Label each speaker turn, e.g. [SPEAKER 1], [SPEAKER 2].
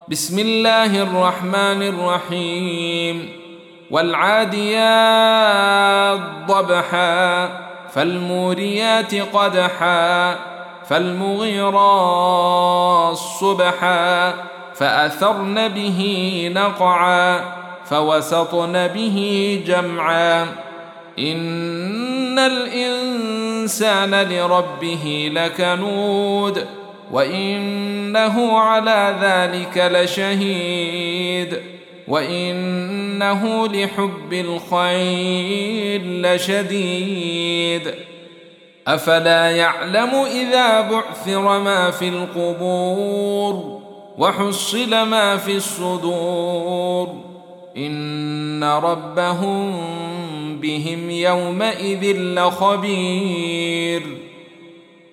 [SPEAKER 1] بسم الله الرحمن الرحيم والعاديات ضبحا فالموريات قدحا فالمغيرات صبحا فأثرن به نقعا فوسطن به جمعا إن الإنسان لربه لكنود وإنه على ذلك لشهيد وإنه لحب الخير لشديد أفلا يعلم إذا بعثر ما في القبور وحصل ما في الصدور إن ربهم بهم يومئذ لخبير